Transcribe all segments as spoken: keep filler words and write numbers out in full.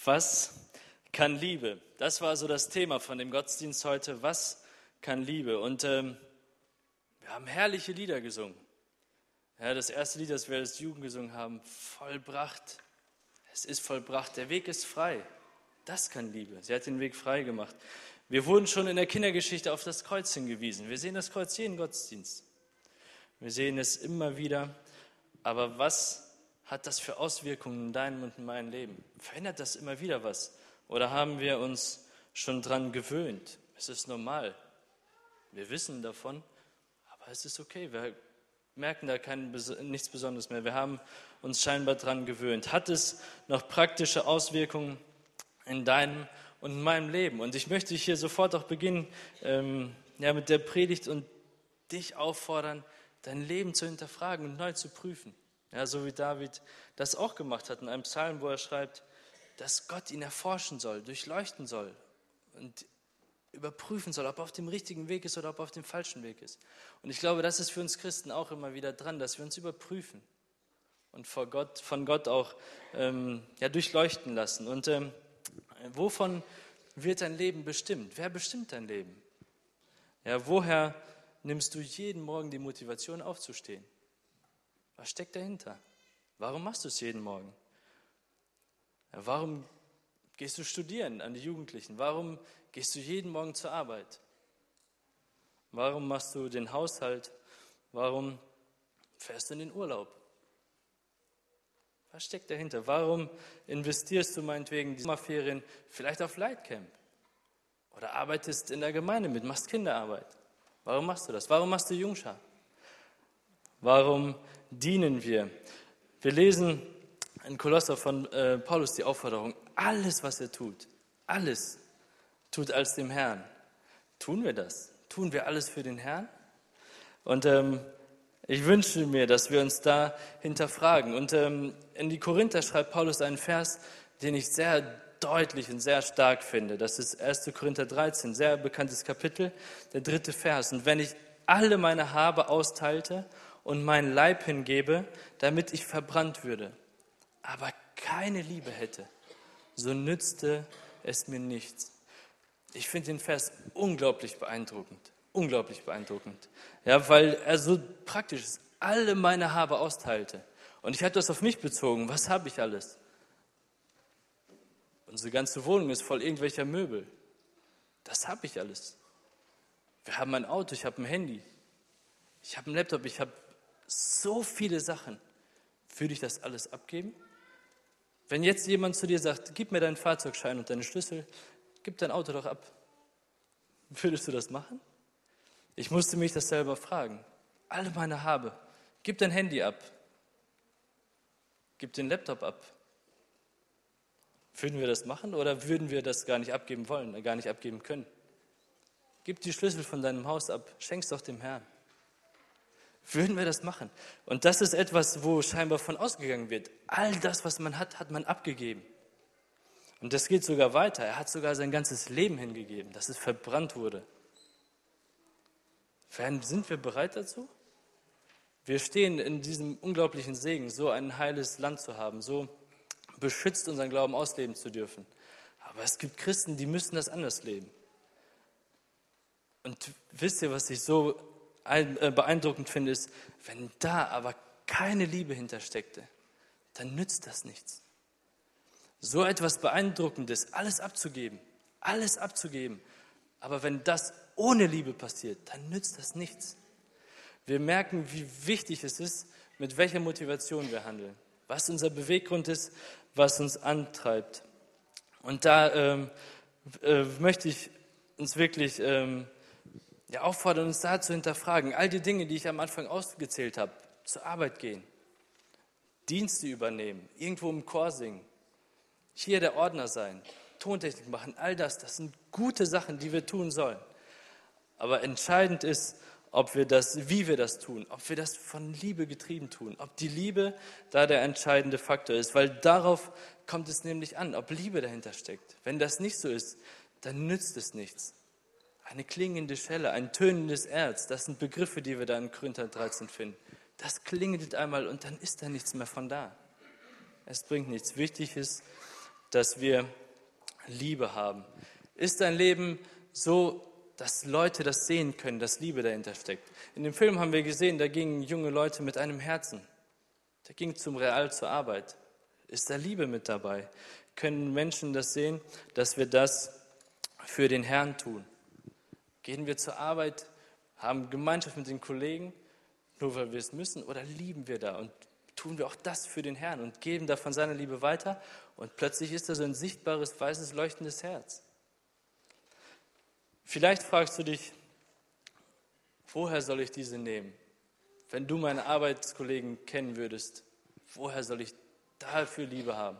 Was kann Liebe? Das war so das Thema von dem Gottesdienst heute. Was kann Liebe? Und ähm, wir haben herrliche Lieder gesungen. Ja, das erste Lied, das wir als Jugend gesungen haben, vollbracht. Es ist vollbracht. Der Weg ist frei. Das kann Liebe. Sie hat den Weg frei gemacht. Wir wurden schon in der Kindergeschichte auf das Kreuz hingewiesen. Wir sehen das Kreuz jeden Gottesdienst. Wir sehen es immer wieder. Aber was hat das für Auswirkungen in deinem und in meinem Leben? Verändert das immer wieder was? Oder haben wir uns schon dran gewöhnt? Es ist normal. Wir wissen davon, aber es ist okay. Wir merken da kein, nichts Besonderes mehr. Wir haben uns scheinbar dran gewöhnt. Hat es noch praktische Auswirkungen in deinem und in meinem Leben? Und ich möchte hier sofort auch beginnen ähm, ja, mit der Predigt und dich auffordern, dein Leben zu hinterfragen und neu zu prüfen. Ja, so wie David das auch gemacht hat in einem Psalm, wo er schreibt, dass Gott ihn erforschen soll, durchleuchten soll und überprüfen soll, ob er auf dem richtigen Weg ist oder ob er auf dem falschen Weg ist. Und ich glaube, das ist für uns Christen auch immer wieder dran, dass wir uns überprüfen und vor Gott, von Gott auch ähm, ja, durchleuchten lassen. Und ähm, wovon wird dein Leben bestimmt? Wer bestimmt dein Leben? Ja, woher nimmst du jeden Morgen die Motivation aufzustehen? Was steckt dahinter? Warum machst du es jeden Morgen? Ja, warum gehst du studieren an die Jugendlichen? Warum gehst du jeden Morgen zur Arbeit? Warum machst du den Haushalt? Warum fährst du in den Urlaub? Was steckt dahinter? Warum investierst du meinetwegen die Sommerferien vielleicht auf Lightcamp? Oder arbeitest in der Gemeinde mit, machst Kinderarbeit? Warum machst du das? Warum machst du Jungschar? Warum dienen wir? Wir lesen in Kolosser von äh, Paulus die Aufforderung, alles, was er tut, alles tut als dem Herrn. Tun wir das? Tun wir alles für den Herrn? Und ähm, ich wünsche mir, dass wir uns da hinterfragen. Und ähm, in die Korinther schreibt Paulus einen Vers, den ich sehr deutlich und sehr stark finde. Das ist erster Korinther dreizehn, sehr bekanntes Kapitel, der dritte Vers. Und wenn ich alle meine Habe austeilte und meinen Leib hingebe, damit ich verbrannt würde, aber keine Liebe hätte, so nützte es mir nichts. Ich finde den Vers unglaublich beeindruckend, unglaublich beeindruckend, ja, weil er so praktisch ist, alle meine Habe austeilte. Und ich habe das auf mich bezogen, was habe ich alles? Unsere ganze Wohnung ist voll irgendwelcher Möbel. Das habe ich alles. Wir haben ein Auto, ich habe ein Handy, ich habe einen Laptop, ich habe so viele Sachen. Würde ich das alles abgeben? Wenn jetzt jemand zu dir sagt, gib mir deinen Fahrzeugschein und deine Schlüssel, gib dein Auto doch ab. Würdest du das machen? Ich musste mich das selber fragen. Alle meine Habe, gib dein Handy ab. Gib den Laptop ab. Würden wir das machen oder würden wir das gar nicht abgeben wollen, gar nicht abgeben können? Gib die Schlüssel von deinem Haus ab, schenk's doch dem Herrn. Würden wir das machen? Und das ist etwas, wo scheinbar von ausgegangen wird. All das, was man hat, hat man abgegeben. Und das geht sogar weiter. Er hat sogar sein ganzes Leben hingegeben, dass es verbrannt wurde. Sind wir bereit dazu? Wir stehen in diesem unglaublichen Segen, so ein heiles Land zu haben, so beschützt unseren Glauben ausleben zu dürfen. Aber es gibt Christen, die müssen das anders leben. Und wisst ihr, was ich so beeindruckend finde, ist, wenn da aber keine Liebe hintersteckte, dann nützt das nichts. So etwas Beeindruckendes, alles abzugeben, alles abzugeben, aber wenn das ohne Liebe passiert, dann nützt das nichts. Wir merken, wie wichtig es ist, mit welcher Motivation wir handeln, was unser Beweggrund ist, was uns antreibt. Und da ähm, äh, möchte ich uns wirklich ähm, ja, auffordern, uns da zu hinterfragen. All die Dinge, die ich am Anfang ausgezählt habe, zur Arbeit gehen, Dienste übernehmen, irgendwo im Chor singen, hier der Ordner sein, Tontechnik machen, all das, das sind gute Sachen, die wir tun sollen. Aber entscheidend ist, ob wir das, wie wir das tun, ob wir das von Liebe getrieben tun, ob die Liebe da der entscheidende Faktor ist, weil darauf kommt es nämlich an, ob Liebe dahinter steckt. Wenn das nicht so ist, dann nützt es nichts. Eine klingende Schelle, ein tönendes Erz, das sind Begriffe, die wir da in Korinther dreizehn finden. Das klingelt einmal und dann ist da nichts mehr von da. Es bringt nichts. Wichtig ist, dass wir Liebe haben? Ist dein Leben so, dass Leute das sehen können, dass Liebe dahinter steckt? In dem Film haben wir gesehen, da gingen junge Leute mit einem Herzen. Da ging zum Real zur Arbeit. Ist da Liebe mit dabei? Können Menschen das sehen, dass wir das für den Herrn tun? Gehen wir zur Arbeit, haben Gemeinschaft mit den Kollegen, nur weil wir es müssen, oder lieben wir da und tun wir auch das für den Herrn und geben davon seine Liebe weiter und plötzlich ist da so ein sichtbares, weißes, leuchtendes Herz. Vielleicht fragst du dich, woher soll ich diese nehmen? Wenn du meine Arbeitskollegen kennen würdest, woher soll ich dafür Liebe haben?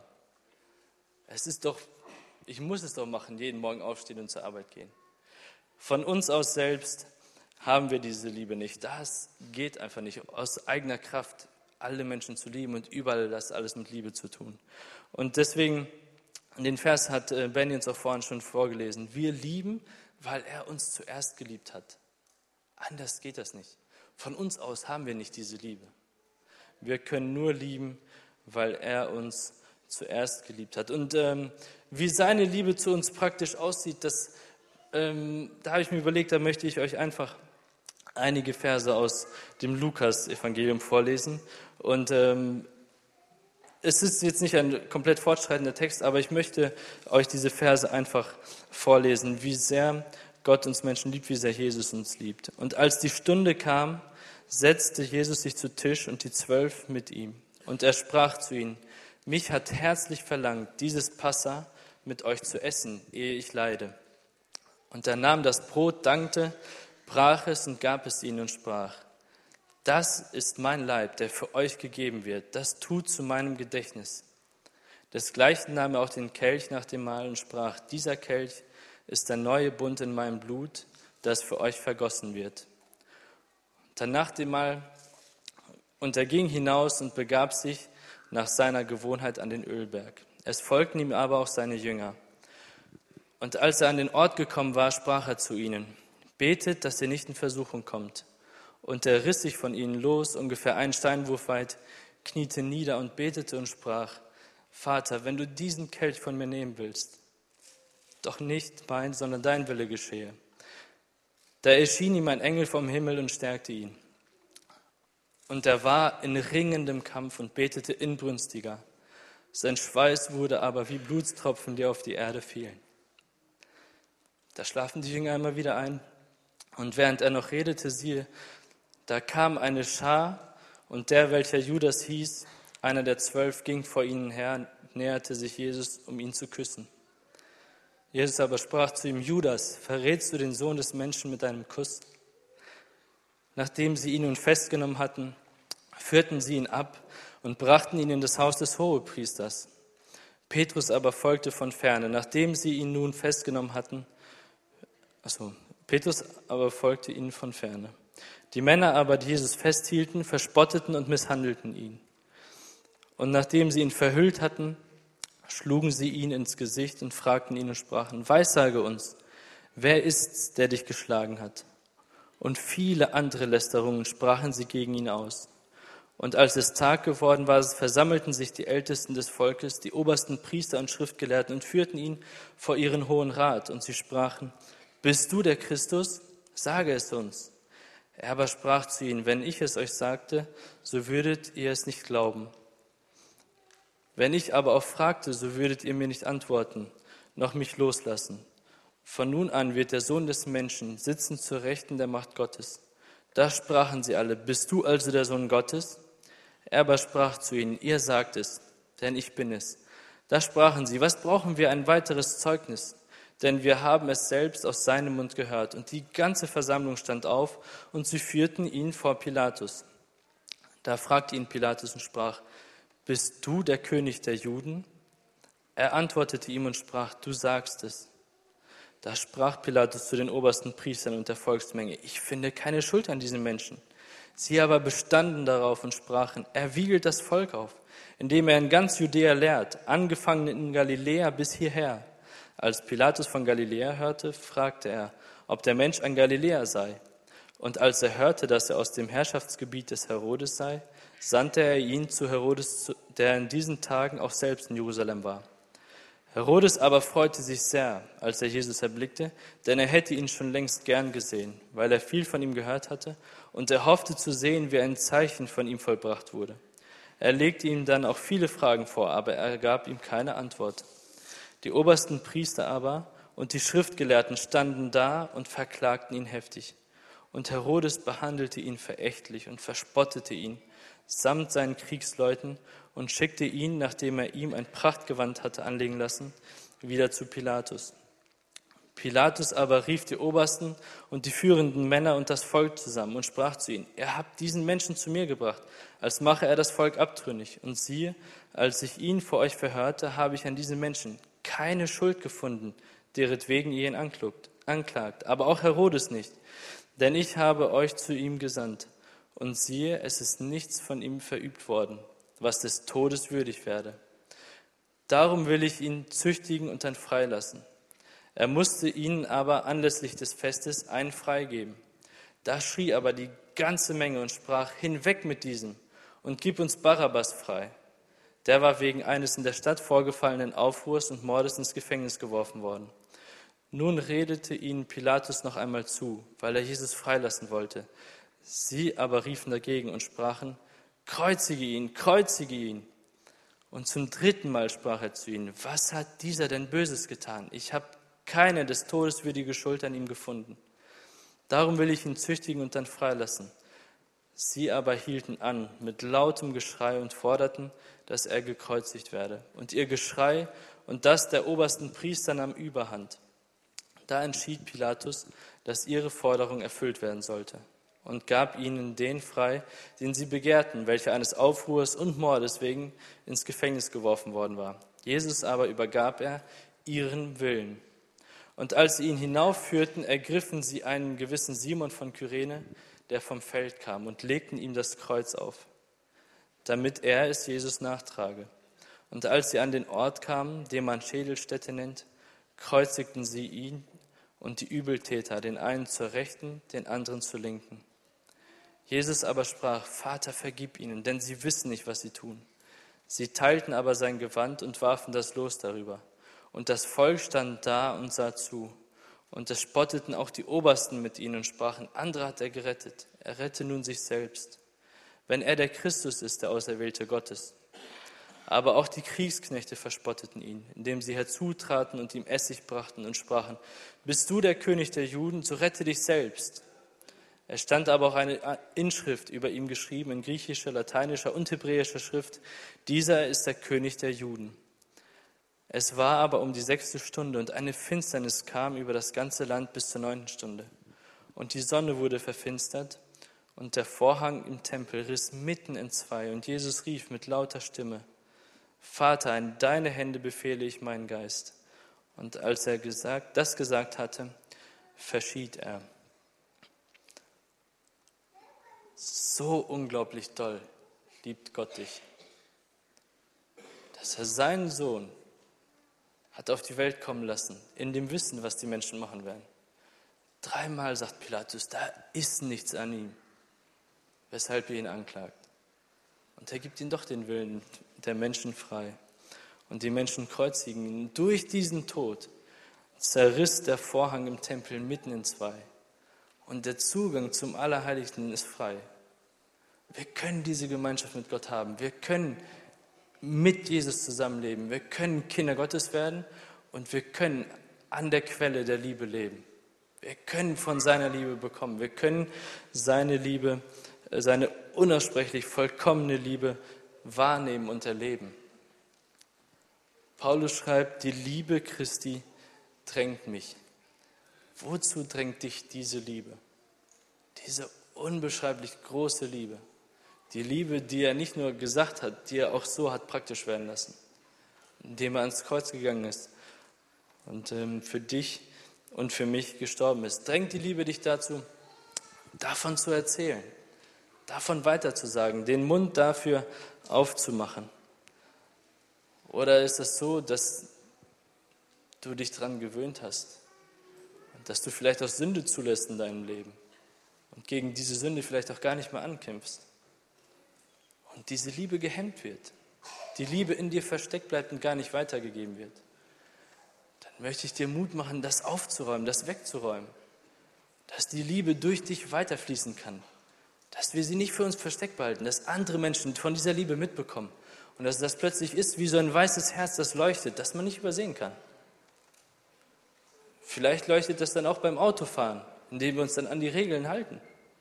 Es ist doch, ich muss es doch machen, jeden Morgen aufstehen und zur Arbeit gehen. Von uns aus selbst haben wir diese Liebe nicht. Das geht einfach nicht, aus eigener Kraft alle Menschen zu lieben und überall das alles mit Liebe zu tun. Und deswegen, den Vers hat Benny uns auch vorhin schon vorgelesen. Wir lieben, weil er uns zuerst geliebt hat. Anders geht das nicht. Von uns aus haben wir nicht diese Liebe. Wir können nur lieben, weil er uns zuerst geliebt hat. Und ähm, wie seine Liebe zu uns praktisch aussieht, das, ähm, da habe ich mir überlegt, da möchte ich euch einfach einige Verse aus dem Lukas-Evangelium vorlesen. Und ähm, es ist jetzt nicht ein komplett fortschreitender Text, aber ich möchte euch diese Verse einfach vorlesen, wie sehr Gott uns Menschen liebt, wie sehr Jesus uns liebt. Und als die Stunde kam, setzte Jesus sich zu Tisch und die Zwölf mit ihm. Und er sprach zu ihnen, mich hat herzlich verlangt, dieses Passa mit euch zu essen, ehe ich leide. Und er nahm das Brot, dankte, brach es und gab es ihnen und sprach, das ist mein Leib, der für euch gegeben wird, das tut zu meinem Gedächtnis. Desgleichen nahm er auch den Kelch nach dem Mahl und sprach, dieser Kelch ist der neue Bund in meinem Blut, das für euch vergossen wird. Dann nach dem Mahl, und er ging hinaus und begab sich nach seiner Gewohnheit an den Ölberg. Es folgten ihm aber auch seine Jünger. Und als er an den Ort gekommen war, sprach er zu ihnen, betet, dass ihr nicht in Versuchung kommt. Und er riss sich von ihnen los, ungefähr einen Steinwurf weit, kniete nieder und betete und sprach, Vater, wenn du diesen Kelch von mir nehmen willst, doch nicht mein, sondern dein Wille geschehe. Da erschien ihm ein Engel vom Himmel und stärkte ihn. Und er war in ringendem Kampf und betete inbrünstiger. Sein Schweiß wurde aber wie Blutstropfen, die auf die Erde fielen. Da schlafen die Jünger immer wieder ein. Und während er noch redete, siehe, da kam eine Schar, und der, welcher Judas hieß, einer der Zwölf, ging vor ihnen her, näherte sich Jesus, um ihn zu küssen. Jesus aber sprach zu ihm, Judas, verrätst du den Sohn des Menschen mit einem Kuss? Nachdem sie ihn nun festgenommen hatten, führten sie ihn ab und brachten ihn in das Haus des Hohepriesters. Petrus aber folgte von ferne. Nachdem sie ihn nun festgenommen hatten, also Petrus aber folgte ihnen von ferne. Die Männer aber, die Jesus festhielten, verspotteten und misshandelten ihn. Und nachdem sie ihn verhüllt hatten, schlugen sie ihn ins Gesicht und fragten ihn und sprachen, Weissage uns, wer ist's, der dich geschlagen hat? Und viele andere Lästerungen sprachen sie gegen ihn aus. Und als es Tag geworden war, versammelten sich die Ältesten des Volkes, die obersten Priester und Schriftgelehrten und führten ihn vor ihren Hohen Rat. Und sie sprachen, bist du der Christus? Sage es uns. Er aber sprach zu ihnen, wenn ich es euch sagte, so würdet ihr es nicht glauben. Wenn ich aber auch fragte, so würdet ihr mir nicht antworten, noch mich loslassen. Von nun an wird der Sohn des Menschen sitzen zur Rechten der Macht Gottes. Da sprachen sie alle, bist du also der Sohn Gottes? Er aber sprach zu ihnen, ihr sagt es, denn ich bin es. Da sprachen sie, was brauchen wir ein weiteres Zeugnis? Denn wir haben es selbst aus seinem Mund gehört. Und die ganze Versammlung stand auf und sie führten ihn vor Pilatus. Da fragte ihn Pilatus und sprach, bist du der König der Juden? Er antwortete ihm und sprach, du sagst es. Da sprach Pilatus zu den obersten Priestern und der Volksmenge, ich finde keine Schuld an diesem Menschen. Sie aber bestanden darauf und sprachen, er wiegelt das Volk auf, indem er in ganz Judäa lehrt, angefangen in Galiläa bis hierher. Als Pilatus von Galiläa hörte, fragte er, ob der Mensch ein Galiläer sei. Und als er hörte, dass er aus dem Herrschaftsgebiet des Herodes sei, sandte er ihn zu Herodes, der in diesen Tagen auch selbst in Jerusalem war. Herodes aber freute sich sehr, als er Jesus erblickte, denn er hätte ihn schon längst gern gesehen, weil er viel von ihm gehört hatte, und er hoffte zu sehen, wie ein Zeichen von ihm vollbracht wurde. Er legte ihm dann auch viele Fragen vor, aber er gab ihm keine Antwort. Die obersten Priester aber und die Schriftgelehrten standen da und verklagten ihn heftig. Und Herodes behandelte ihn verächtlich und verspottete ihn, samt seinen Kriegsleuten, und schickte ihn, nachdem er ihm ein Prachtgewand hatte anlegen lassen, wieder zu Pilatus. Pilatus aber rief die Obersten und die führenden Männer und das Volk zusammen und sprach zu ihnen: Ihr habt diesen Menschen zu mir gebracht, als mache er das Volk abtrünnig. Und siehe, als ich ihn vor euch verhörte, habe ich an diesem Menschen keine Schuld gefunden, deretwegen ihr ihn anklagt, aber auch Herodes nicht. Denn ich habe euch zu ihm gesandt. Und siehe, es ist nichts von ihm verübt worden, was des Todes würdig werde. Darum will ich ihn züchtigen und dann freilassen. Er musste ihnen aber anlässlich des Festes einen freigeben. Da schrie aber die ganze Menge und sprach: Hinweg mit diesem und gib uns Barabbas frei. Der war wegen eines in der Stadt vorgefallenen Aufruhrs und Mordes ins Gefängnis geworfen worden. Nun redete ihnen Pilatus noch einmal zu, weil er Jesus freilassen wollte. Sie aber riefen dagegen und sprachen: Kreuzige ihn, kreuzige ihn. Und zum dritten Mal sprach er zu ihnen: Was hat dieser denn Böses getan? Ich habe keine des Todes würdige Schuld an ihm gefunden. Darum will ich ihn züchtigen und dann freilassen. Sie aber hielten an mit lautem Geschrei und forderten, dass er gekreuzigt werde. Und ihr Geschrei und das der obersten Priester nahm Überhand. Da entschied Pilatus, dass ihre Forderung erfüllt werden sollte, und gab ihnen den frei, den sie begehrten, welcher eines Aufruhrs und Mordes wegen ins Gefängnis geworfen worden war. Jesus aber übergab er ihren Willen. Und als sie ihn hinaufführten, ergriffen sie einen gewissen Simon von Kyrene, der vom Feld kam, und legten ihm das Kreuz auf, damit er es Jesus nachtrage. Und als sie an den Ort kamen, den man Schädelstätte nennt, kreuzigten sie ihn und die Übeltäter, den einen zur Rechten, den anderen zur Linken. Jesus aber sprach: Vater, vergib ihnen, denn sie wissen nicht, was sie tun. Sie teilten aber sein Gewand und warfen das Los darüber. Und das Volk stand da und sah zu. Und es spotteten auch die Obersten mit ihnen und sprachen: Andere hat er gerettet, er rette nun sich selbst, wenn er der Christus ist, der Auserwählte Gottes. Aber auch die Kriegsknechte verspotteten ihn, indem sie herzutraten und ihm Essig brachten und sprachen: Bist du der König der Juden, so rette dich selbst. Es stand aber auch eine Inschrift über ihm geschrieben in griechischer, lateinischer und hebräischer Schrift: Dieser ist der König der Juden. Es war aber um die sechste Stunde, und eine Finsternis kam über das ganze Land bis zur neunten Stunde. Und die Sonne wurde verfinstert, und der Vorhang im Tempel riss mitten in zwei. Und Jesus rief mit lauter Stimme: Vater, in deine Hände befehle ich meinen Geist. Und als er gesagt, das gesagt hatte, verschied er. So unglaublich doll liebt Gott dich, dass er seinen Sohn hat auf die Welt kommen lassen, in dem Wissen, was die Menschen machen werden. Dreimal sagt Pilatus, da ist nichts an ihm, weshalb ihr ihn anklagt. Und er gibt ihm doch den Willen der Menschen frei. Und die Menschen kreuzigen ihn. Durch diesen Tod zerriss der Vorhang im Tempel mitten in zwei. Und der Zugang zum Allerheiligsten ist frei. Wir können diese Gemeinschaft mit Gott haben. Wir können mit Jesus zusammenleben. Wir können Kinder Gottes werden und wir können an der Quelle der Liebe leben. Wir können von seiner Liebe bekommen. Wir können seine Liebe, seine unaussprechlich vollkommene Liebe wahrnehmen und erleben. Paulus schreibt, die Liebe Christi drängt mich. Wozu drängt dich diese Liebe? Diese unbeschreiblich große Liebe. Die Liebe, die er nicht nur gesagt hat, die er auch so hat praktisch werden lassen, indem er ans Kreuz gegangen ist und ähm, für dich und für mich gestorben ist. Drängt die Liebe dich dazu, davon zu erzählen, davon weiterzusagen, den Mund dafür aufzumachen? Oder ist es so, dass du dich daran gewöhnt hast und dass du vielleicht auch Sünde zulässt in deinem Leben und gegen diese Sünde vielleicht auch gar nicht mehr ankämpfst? Und diese Liebe gehemmt wird, die Liebe in dir versteckt bleibt und gar nicht weitergegeben wird. dann möchte ich dir Mut machen, das aufzuräumen, das wegzuräumen. Dass die Liebe durch dich weiterfließen kann. Dass wir sie nicht für uns versteckt behalten, dass andere Menschen von dieser Liebe mitbekommen. Und dass das plötzlich ist wie so ein weißes Herz, das leuchtet, das man nicht übersehen kann. Vielleicht leuchtet das dann auch beim Autofahren, indem wir uns dann an die Regeln halten.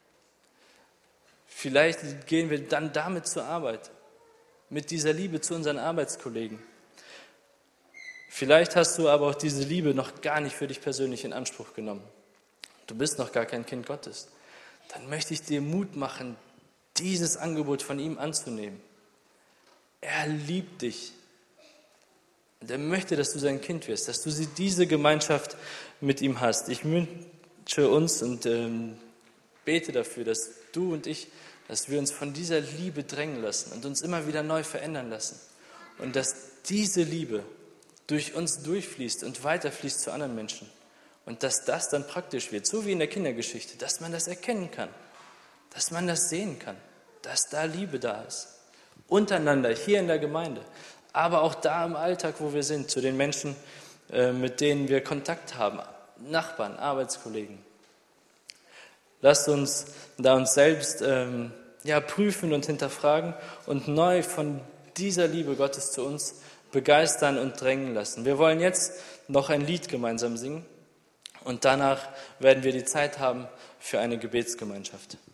Vielleicht gehen wir dann damit zur Arbeit, mit dieser Liebe zu unseren Arbeitskollegen. Vielleicht hast du aber auch diese Liebe noch gar nicht für dich persönlich in Anspruch genommen. Du bist noch gar kein Kind Gottes. Dann möchte ich dir Mut machen, dieses Angebot von ihm anzunehmen. Er liebt dich. Und er möchte, dass du sein Kind wirst, dass du diese Gemeinschaft mit ihm hast. Ich wünsche uns und ähm, bete dafür, dass du und ich, dass wir uns von dieser Liebe drängen lassen und uns immer wieder neu verändern lassen. Und dass diese Liebe durch uns durchfließt und weiterfließt zu anderen Menschen. Und dass das dann praktisch wird, so wie in der Kindergeschichte, dass man das erkennen kann, dass man das sehen kann, dass da Liebe da ist. Untereinander, hier in der Gemeinde, aber auch da im Alltag, wo wir sind, zu den Menschen, mit denen wir Kontakt haben, Nachbarn, Arbeitskollegen. Lasst uns da uns selbst ähm, ja, prüfen und hinterfragen und neu von dieser Liebe Gottes zu uns begeistern und drängen lassen. Wir wollen jetzt noch ein Lied gemeinsam singen und danach werden wir die Zeit haben für eine Gebetsgemeinschaft.